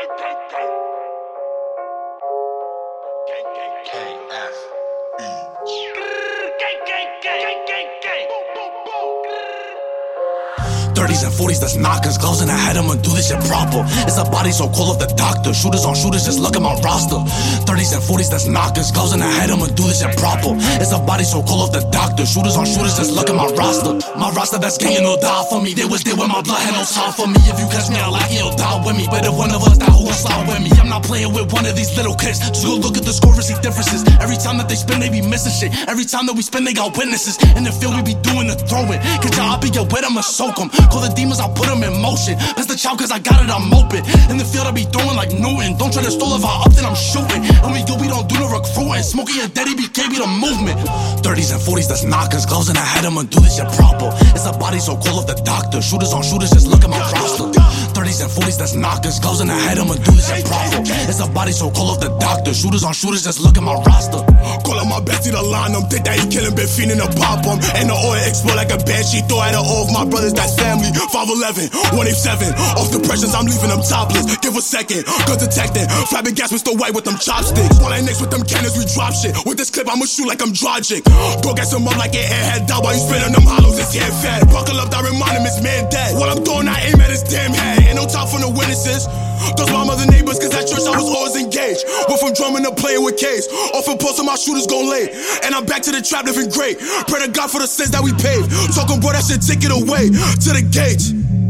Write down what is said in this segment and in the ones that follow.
Thirties and 40s, that's knockers. Gloves in the head, I'ma do this shit proper. It's a body so cold off the doctor. Shooters on shooters, just look at my roster. 30s and 40s, that's knockers. Gloves in the head, I'ma do this shit proper. It's a body so cold off the doctor. Shooters on shooters, just look at my roster. My roster, that's gang, no die for me. They was there when my blood had no time for me. If you catch me out like you'll die with me. But if one of us die, who will slide with me? I'm not playing with one of these little kids. Just go look at the score and see differences. Every time that they spin, they be missing shit. Every time that we spin, they got witnesses. In the field, we be doing the throwing. Cause y'all be get wet, I'ma soak them. Call the demons, I'll put them in motion. Best the chow cause I got it, I'm open. In the field I be throwing like Newton. Don't try to stall if I up then I'm shooting. And we go, we don't do no recruiting. Smokey and Daddy BK be the movement. 30s and 40s, that's knockers. Gloves in the head, I'ma do this shit proper. It's a body so cold off the doctor. Shooters on shooters, just look at my roster. 30s and 40s, that's knockers. Gloves in the head, I'ma do this shit proper. It's a body so cold off the doctor. Shooters on shooters, just look at my roster. Call up my bestie to line them. Think that he killing, been feeding a pop him. And the oil explode like a banshee. Throw at all of my brothers, that's family. 5'11", 187. Off the pressures, I'm leaving them topless. Give a second, good detecting. Flapping gas with the white with them chopsticks. While I next with them cannons, we drop shit. With this clip, I'ma shoot like I'm Drogic. Go gas him up like an airhead dog while you spinning them hollows, it's head fat. Buckle up, I remind him it's man dead. While I'm throwing, I aim at his damn head. Ain't no time for no witnesses. Those my mother neighbors, cause at church I was always engaged. Went from drumming to playing with K's. Off and post, my shooters gon' lay. And I'm back to the trap, living great. Pray to God for the sins that we paid. Talking, bro, that shit, take it away to the gate.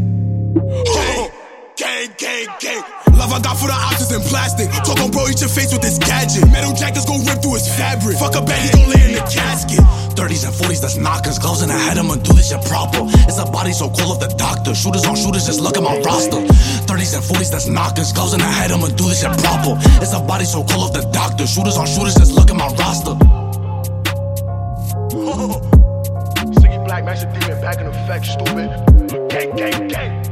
Gang. Love I got for the options in plastic. Talking, bro, eat your face with this gadget. Metal jackets gon' rip through his fabric. Fuck a bag, he gon' lay in the casket. 30s and 40s, that's knockers. Gloves in the head, I'ma do this shit proper. It's a body so cold off the doctor. Shooters on shooters, just look at my roster. 30s and 40s, that's knockers. Gloves in the head, I'ma do this shit proper. It's a body so cold off the doctor. Shooters on shooters, just look at my roster. Siggy Black, Master Demon, back in effect, stupid. Gang.